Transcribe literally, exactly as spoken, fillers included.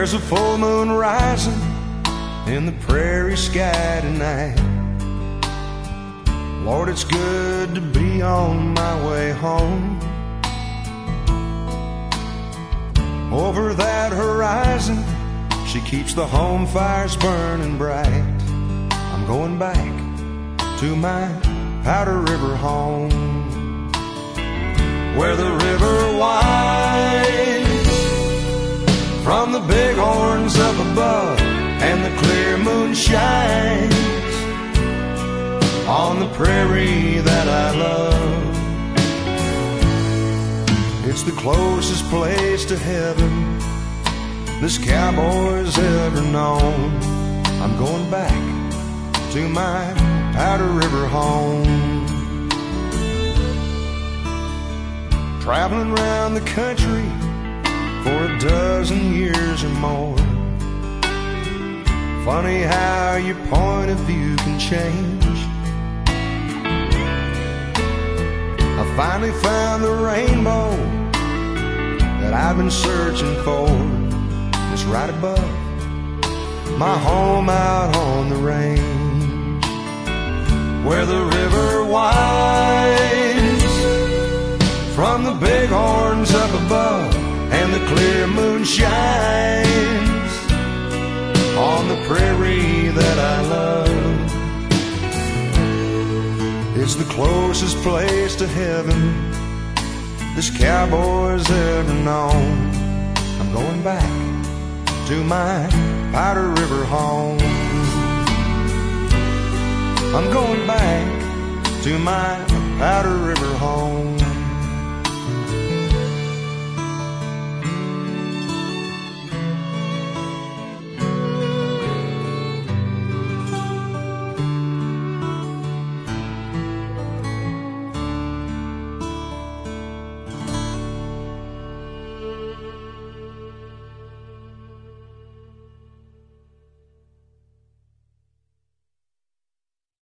There's a full moon rising in the prairie sky tonight. Lord, it's good to be on my way home. Over that horizon, she keeps the home fires burning bright. I'm going back to my Powder River home, where the river winds from the bighorns up above, and the clear moon shines on the prairie that I love. It's the closest place to heaven this cowboy's ever known. I'm going back to my Powder River home. Traveling around the country for a dozen years or more. Funny how your point of view can change. I finally found the rainbow that I've been searching for. It's right above my home out on the range, where the river winds from the bighorns up above, and the clear moon shines on the prairie that I love. It's the closest place to heaven this cowboy's ever known. I'm going back to my Powder River home. I'm going back to my Powder River home.